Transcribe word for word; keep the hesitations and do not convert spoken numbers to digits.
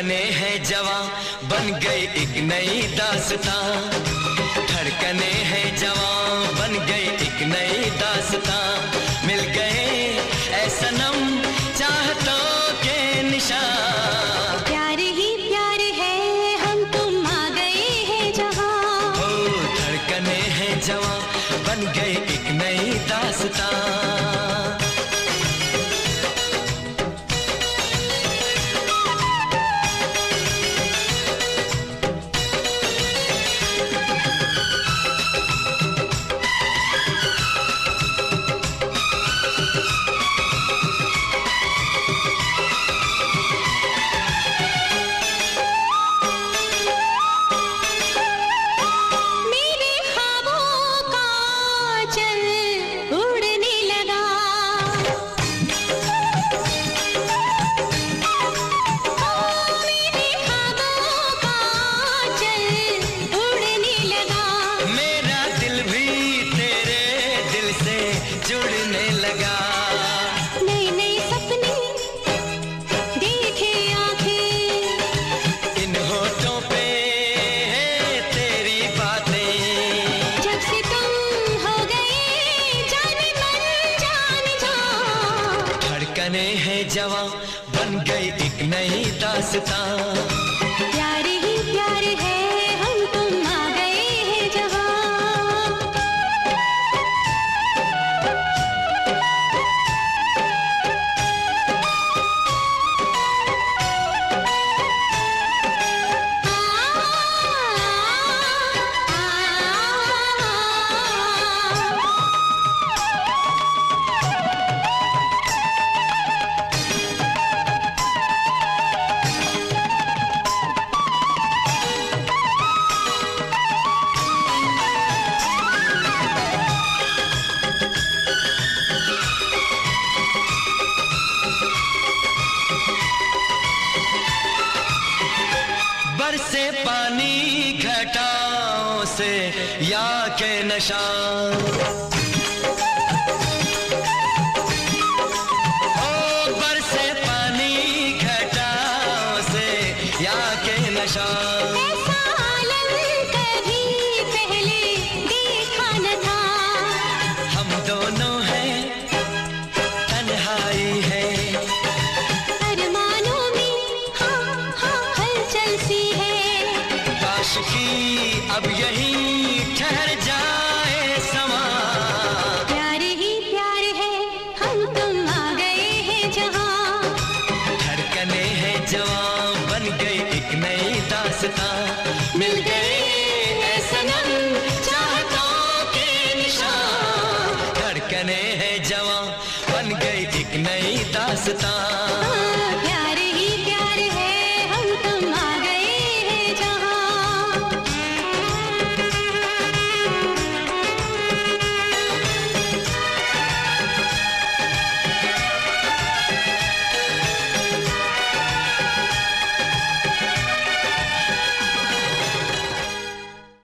धड़कने हैं जवां बन गई एक नई दास्तां, धड़कने हैं जवां बन गई एक नई दास्तां, मिल गए ऐ सनम चाहतों के निशान। प्यार ही प्यार है हम तुम आ गए हैं जहां, ओ धड़कने हैं जवां बन गई एक नई दास्तां। जुड़ने लगा नई नई सपने देखे आंखें, इन होठों पे है तेरी बातें, जब से तुम हो गए जाने मन जान जा। धड़कने हैं जवां बन गई एक नई दास्तां, प्यार ही प्यार है हम तुम आ गए हैं जहां। बरसे पानी घटाओं से या के नशा, ओ बरसे पानी घटाओं से या के नशा, ऐसा आलम कभी पहले देखा न था, हम दोनों हैं तन्हाई है, अरमानों में हाँ हाँ हलचल सी है, काश की अब यही ठहर जाए समा। प्यार ही प्यार है हम तुम आ गए हैं जहां, धड़कने हैं जवां बन गई एक नई दास्तां, मिल गए ऐ सनम चाहतों के निशान, धड़कने हैं जवां बन गई एक नई दास्तां।